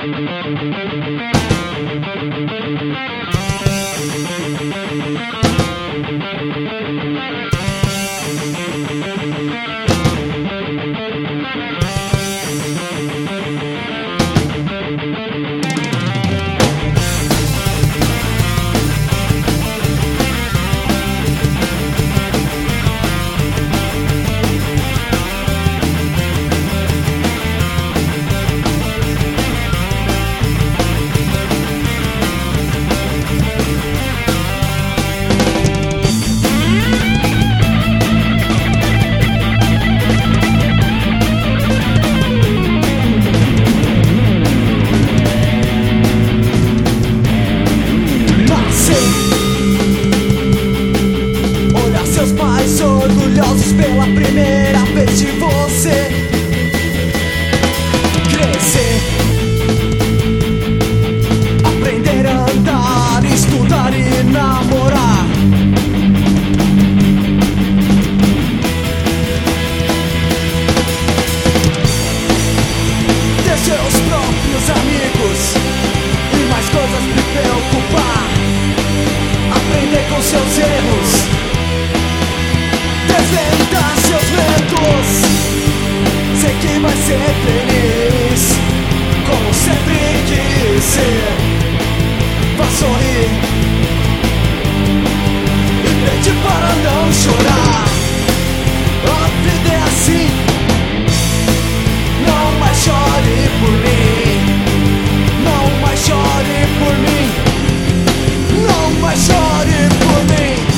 Orgulhosos pela primeira vez de você crescer, aprender a andar, estudar e namorar, ter seus próprios amigos e mais coisas me preocupar, aprender com seus erros, desvendar seus medos. Sei que vai ser feliz, como sempre quis ser. Vá sorrir e pede para não chorar. A vida é assim, não mais chore por mim, não mais chore por mim, não mais chore por mim.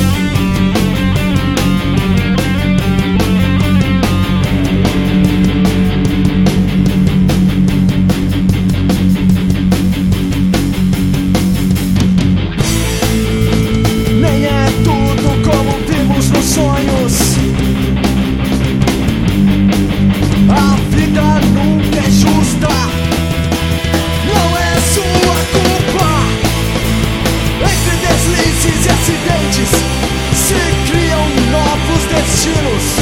Sonhos, a vida nunca é justa, não é sua culpa. Entre deslizes e acidentes se criam novos destinos.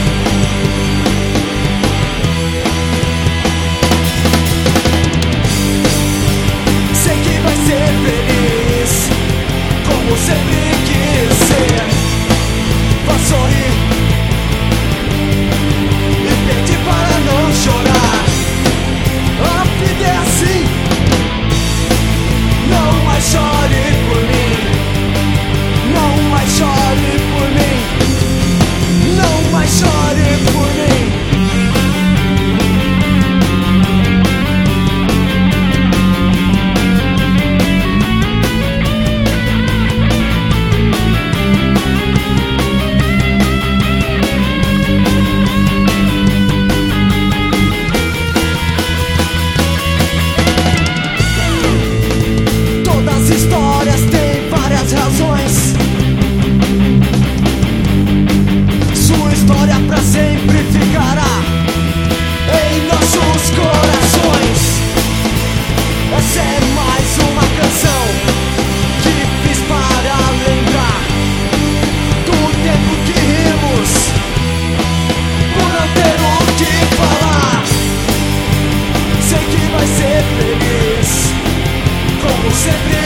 Sei que vai ser feliz, como sempre quis ser. Vá sorrir e pedir para não chorar. A vida é assim, não mais chore por mim, não mais chore por mim, não mais chore por mim. Histórias têm várias razões. Sua história pra sempre ficará em nossos corações. Essa é mais uma canção que fiz para lembrar do tempo que rimos por não ter o que falar. Sei que vai ser feliz, como sempre